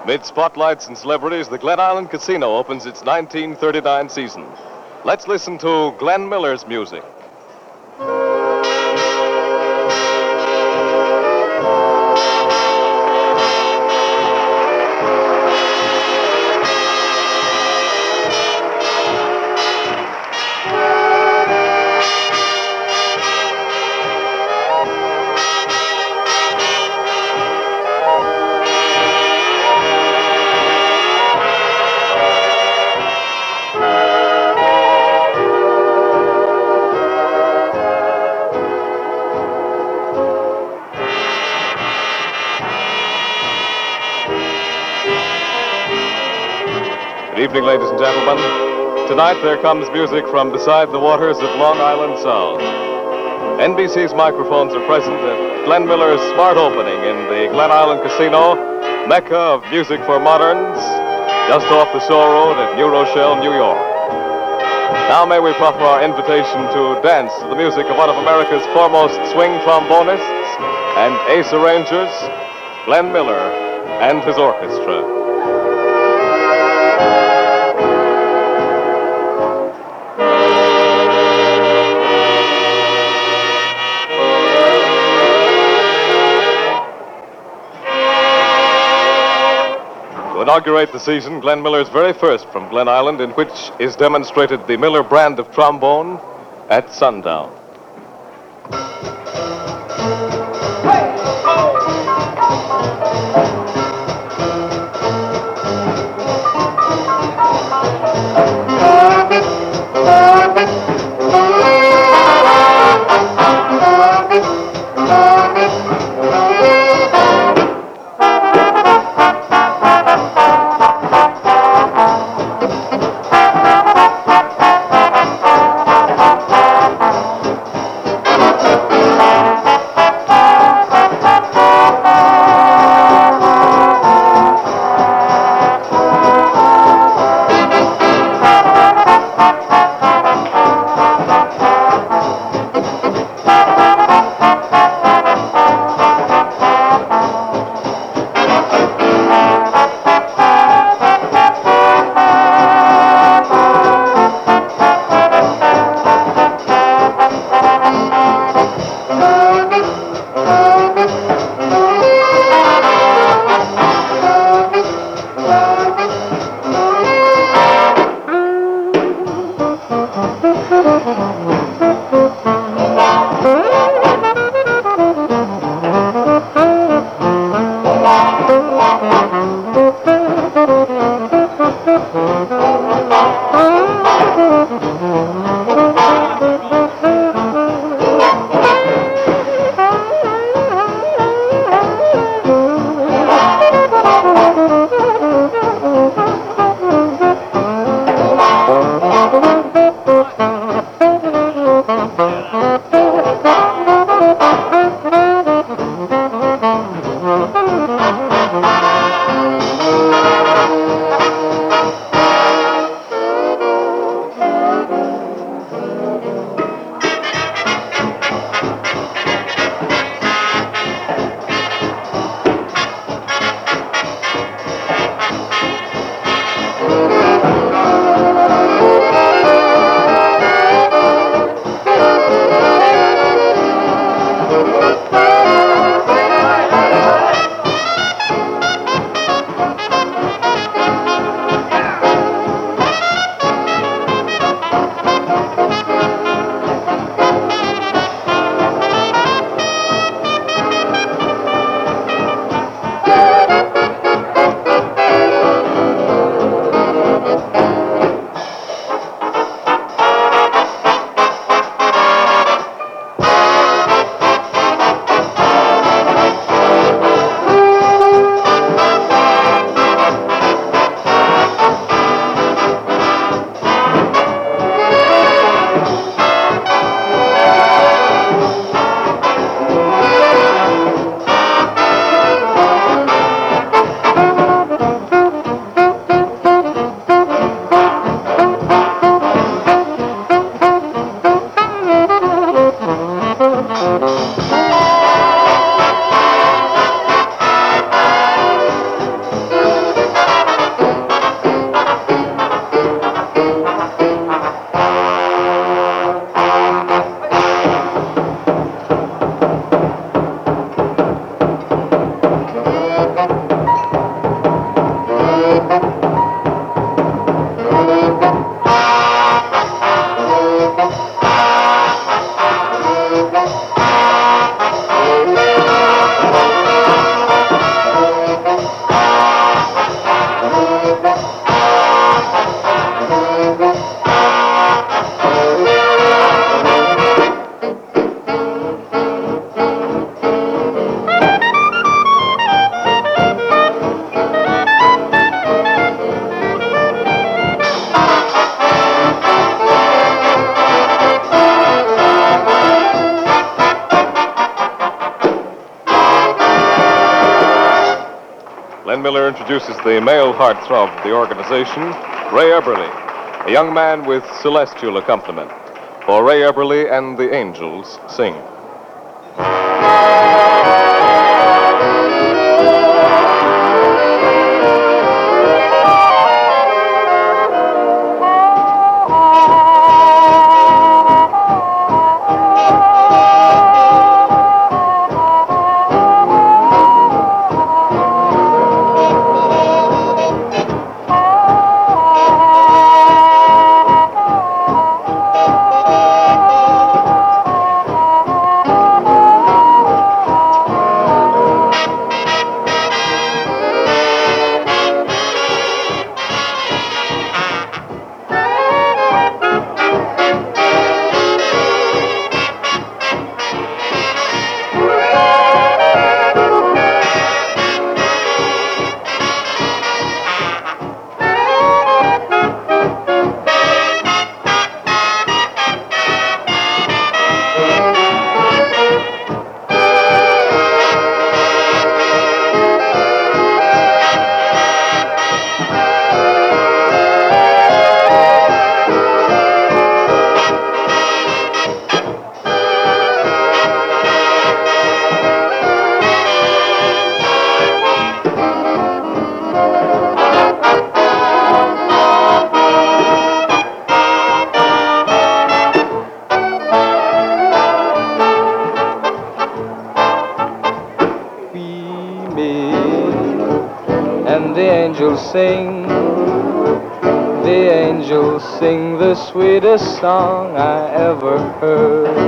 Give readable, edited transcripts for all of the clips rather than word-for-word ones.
Mid spotlights and celebrities, the Glen Island Casino opens its 1939 season. Let's listen to Glenn Miller's music. Good evening, ladies and gentlemen. Tonight there comes music from beside the waters of Long Island Sound. NBC's microphones are present at Glenn Miller's smart opening in the Glen Island Casino, mecca of music for moderns, just off the Shore Road at New Rochelle, New York. Now may we proffer our invitation to dance to the music of one of America's foremost swing trombonists and ace arrangers, Glenn Miller and his orchestra. To inaugurate the season, Glenn Miller's very first from Glen Island, in which is demonstrated the Miller brand of trombone at sundown. Miller introduces the male heartthrob of the organization, Ray Eberly, a young man with celestial accompaniment. For Ray Eberly and the Angels sing. And the angels sing, the angels sing the sweetest song I ever heard.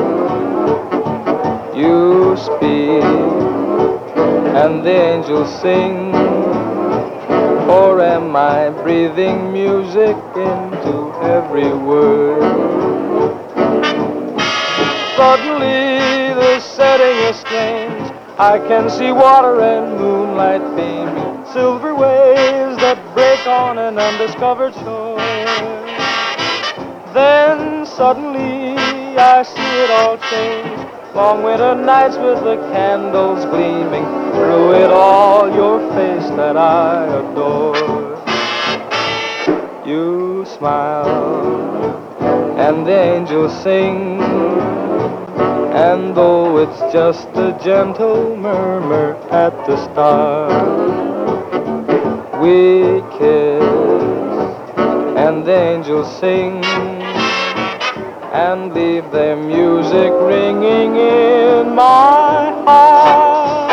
You speak, and the angels sing, or am I breathing music into every word? Suddenly the setting is strange, I can see water and moonlight beaming, silver waves that break on an undiscovered shore. Then suddenly I see it all change, long winter nights with the candles gleaming, through it all your face that I adore. You smile and the angels sing, and though it's just a gentle murmur at the start, we kiss, and the angels sing, and leave their music ringing in my heart.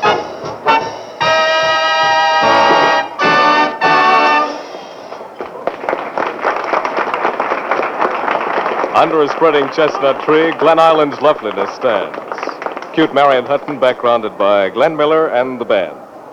Under a spreading chestnut tree, Glen Island's loveliness stands. Cute Marion Hutton, backgrounded by Glenn Miller and the band.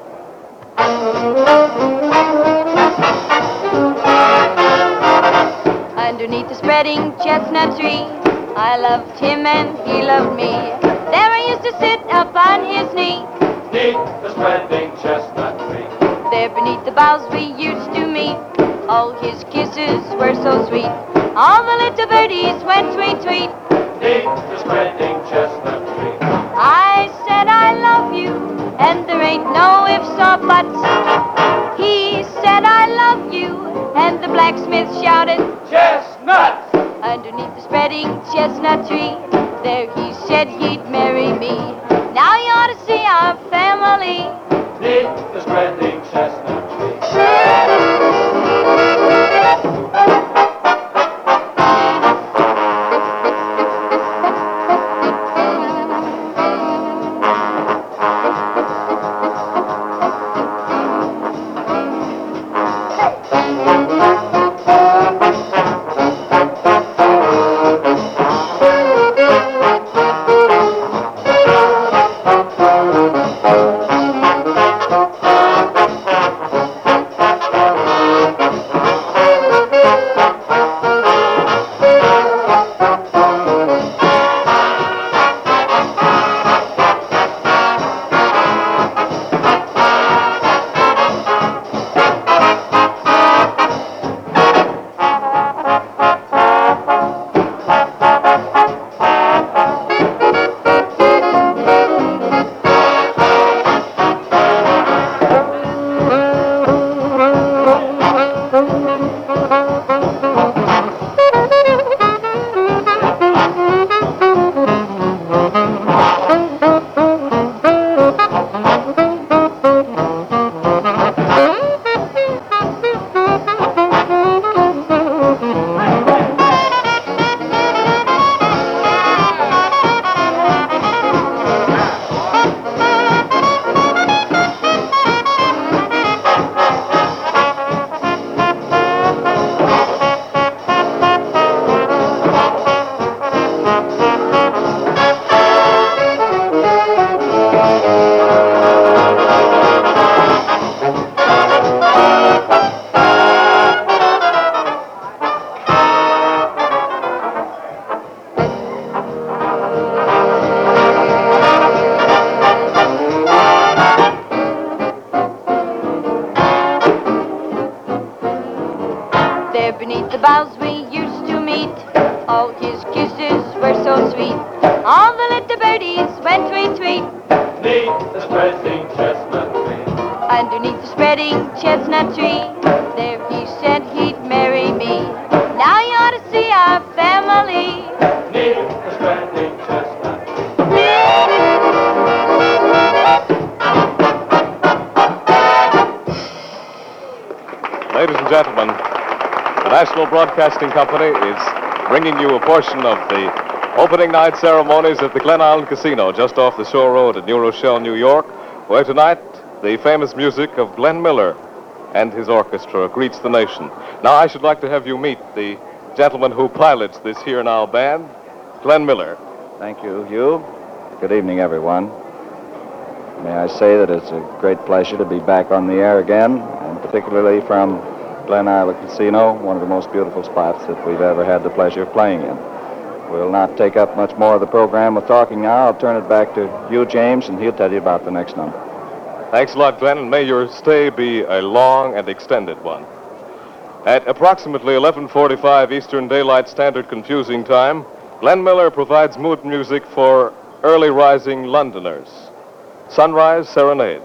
Underneath the spreading chestnut tree, I loved him and he loved me. There I used to sit upon his knee. Beneath the spreading chestnut tree, There beneath the boughs we used to meet. All his kisses were so sweet. All the little birdies went tweet, tweet. beneath the spreading chestnut tree. I said I love you, and there ain't no ifs or buts. He said I love you, and the blacksmith shouted, Chestnuts! underneath the spreading chestnut tree, there he said he'd marry me. Now you ought to see our family. Beneath the spreading chestnut tree. beneath the boughs we used to meet. All his kisses were so sweet. All the little birdies went tweet tweet. Neath the spreading chestnut tree. Underneath the spreading chestnut tree, there he said he'd marry me. Now you ought to see our family. Neath the spreading chestnut tree. Ladies and gentlemen, the National Broadcasting Company is bringing you a portion of the opening night ceremonies at the Glen Island Casino just off the Shore Road at New Rochelle, New York, where tonight the famous music of Glenn Miller and his orchestra greets the nation. Now I should like to have you meet the gentleman who pilots this Here Now band, Glenn Miller. Thank you, Hugh. Good evening, everyone. May I say that it's a great pleasure to be back on the air again, and particularly from Glen Island Casino, one of the most beautiful spots that we've ever had the pleasure of playing in. We'll not take up much more of the program with talking now. I'll turn it back to Hugh James, and he'll tell you about the next number. Thanks a lot, Glenn, and may your stay be a long and extended one. At approximately 11:45 Eastern Daylight Standard Confusing Time, Glenn Miller provides mood music for early rising Londoners. Sunrise Serenade.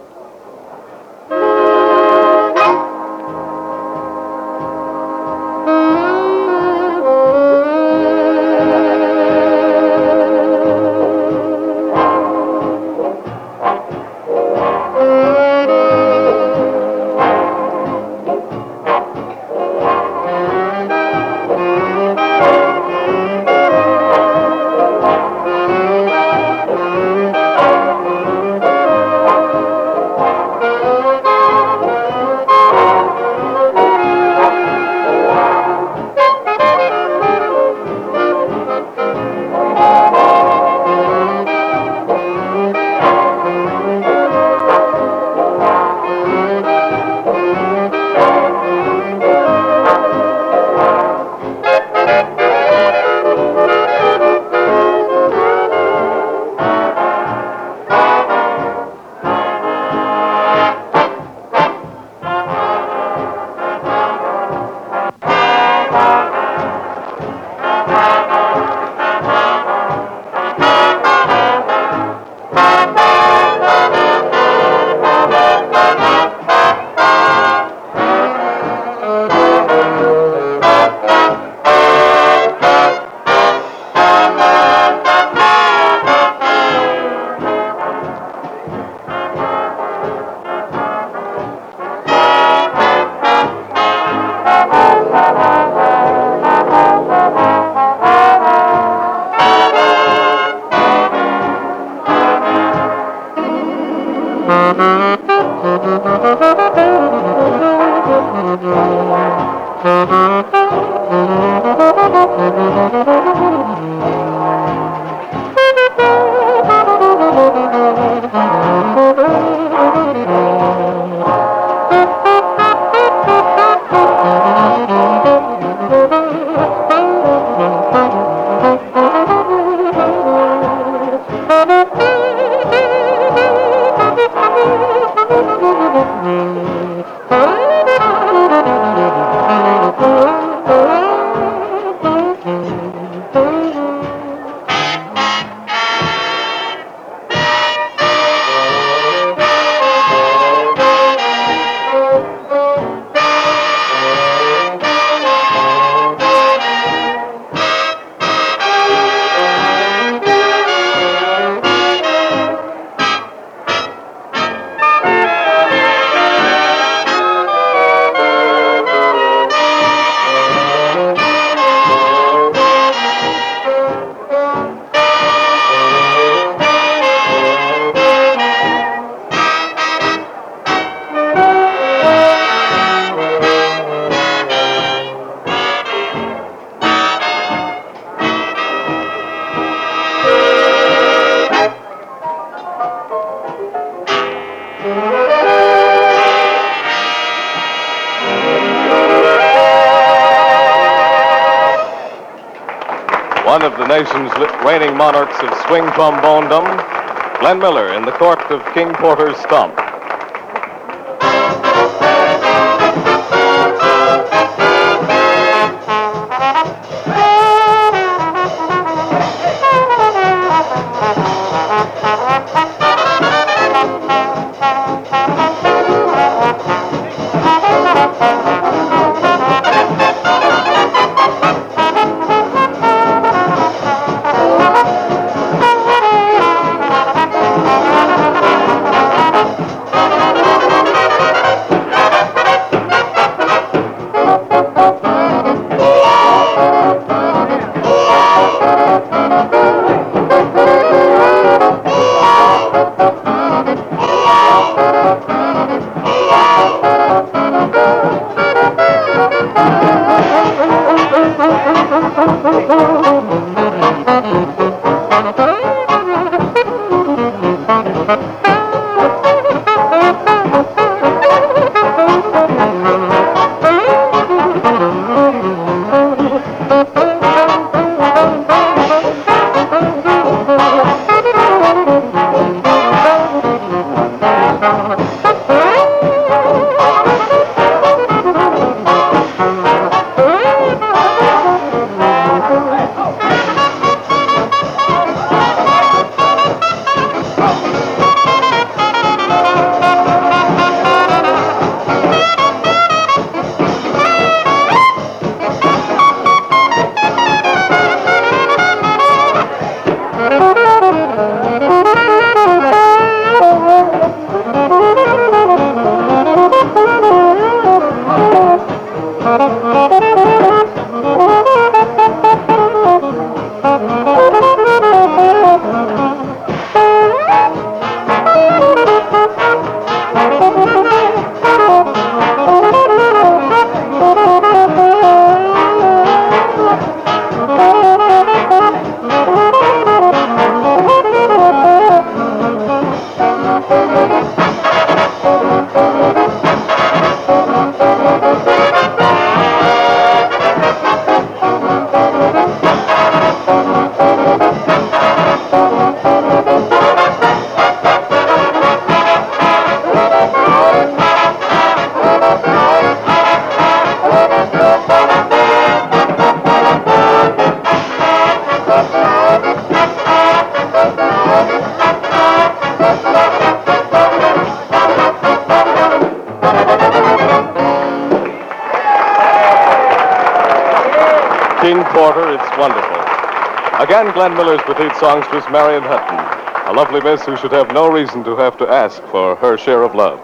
One of the nation's reigning monarchs of swing trombone-dom, Glenn Miller in the court of King Porter's Stump. Cream Porter, it's wonderful. Again, Glenn Miller's petite songstress, Marion Hutton, a lovely miss who should have no reason to have to ask for her share of love.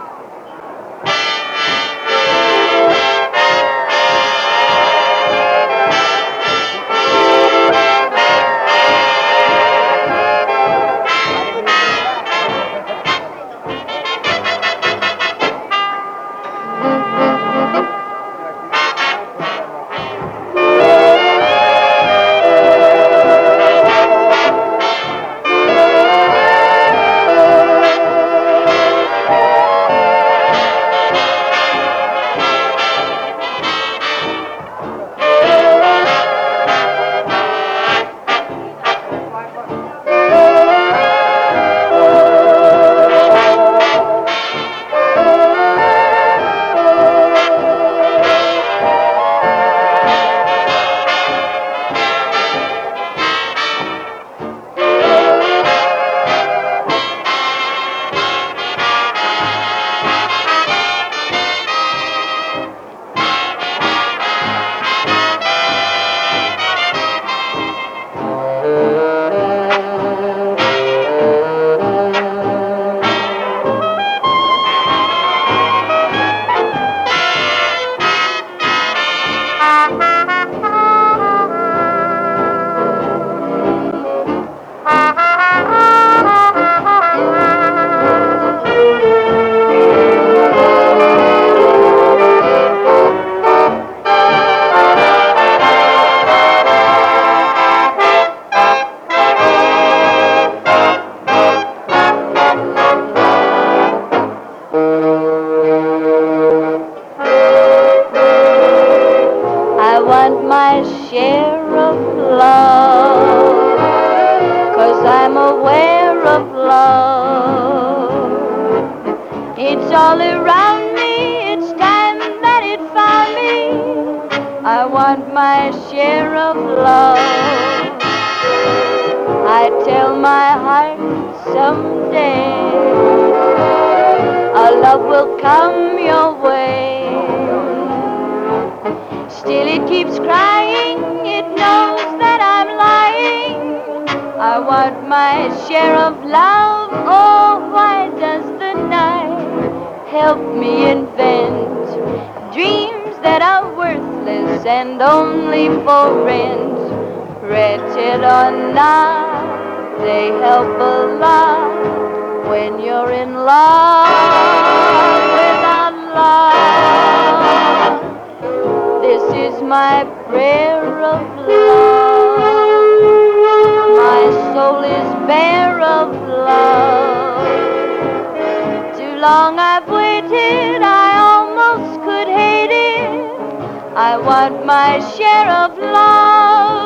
I want my share of love, 'cause I'm aware of love. It's all around me, it's time that it found me. I want my share of love. I tell my heart someday a love will come your way. Still it keeps crying, it knows that I'm lying. I want my share of love. Oh, why does the night help me invent dreams that are worthless and only for rent? Wretched or not, they help a lot when you're in love without love. This is my prayer of love. My soul is bare of love. Too long I've waited, I almost could hate it. I want my share of love.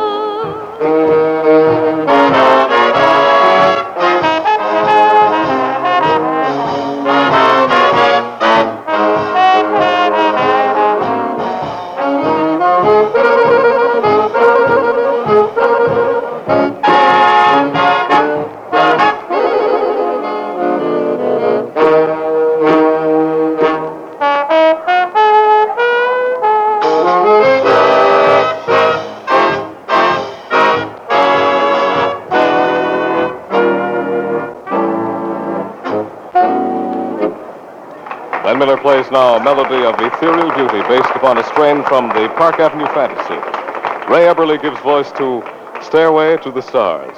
Glenn Miller plays now a melody of ethereal beauty based upon a strain from the Park Avenue Fantasy. Ray Eberly gives voice to Stairway to the Stars.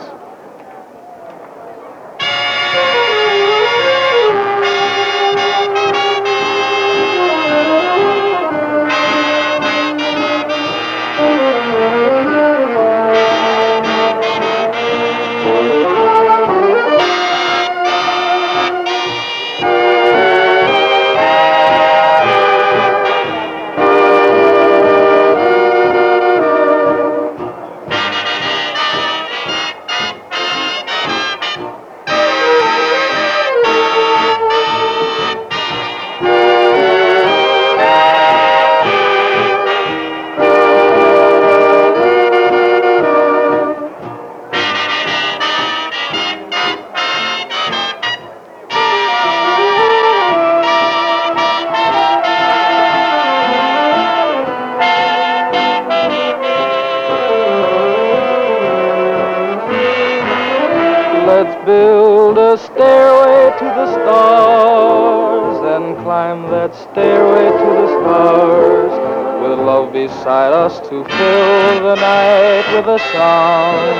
build a stairway to the stars and climb that stairway to the stars with love beside us to fill the night with a song.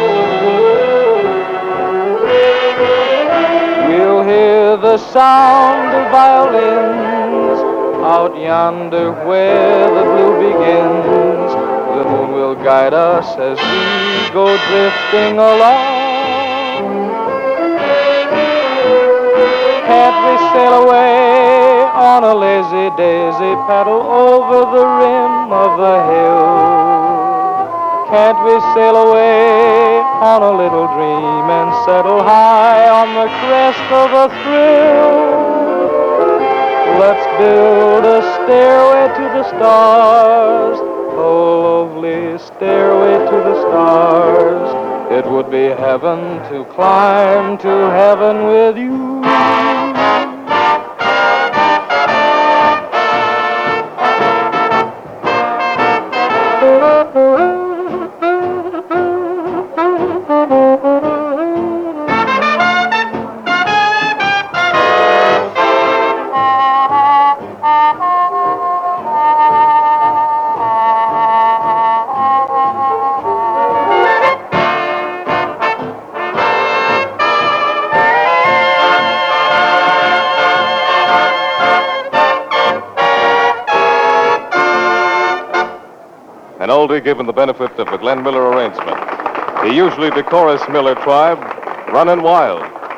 We'll hear the sound of violins out yonder where the blue begins. The moon will guide us as we go drifting along. Can't we sail away on a lazy daisy, paddle over the rim of the hill? Can't we sail away on a little dream and settle high on the crest of a thrill? Let's build a stairway to the stars, a lovely stairway to the stars. It would be heaven to climb to heaven with you. An oldie given the benefit of the Glenn Miller arrangement. The usually decorous Miller tribe, running wild.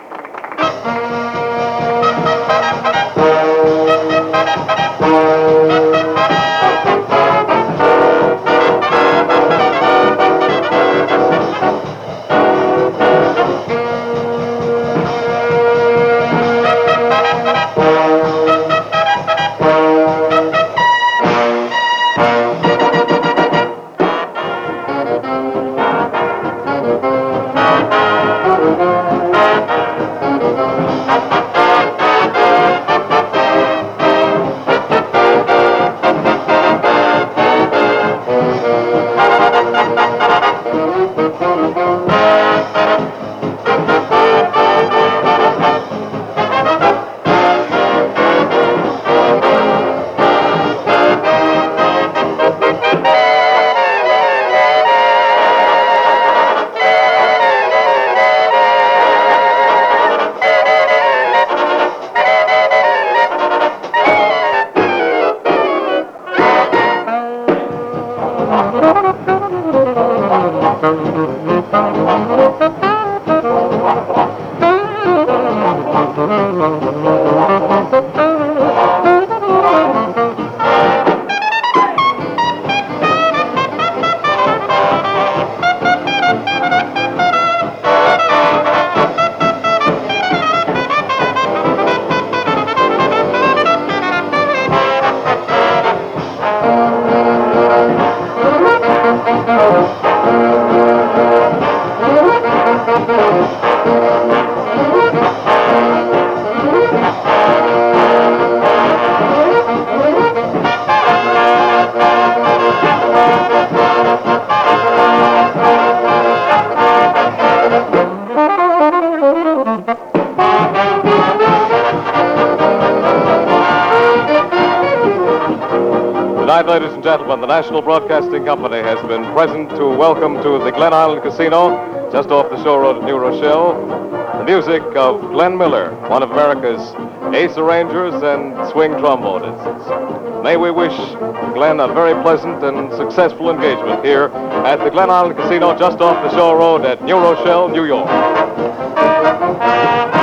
Tonight, ladies and gentlemen, the National Broadcasting Company has been present to welcome to the Glen Island Casino, just off the shore road of New Rochelle, the music of Glenn Miller, one of America's ace arrangers and swing trombonists. May we wish Glenn a very pleasant and successful engagement here at the Glen Island Casino, just off the shore road at New Rochelle, New York.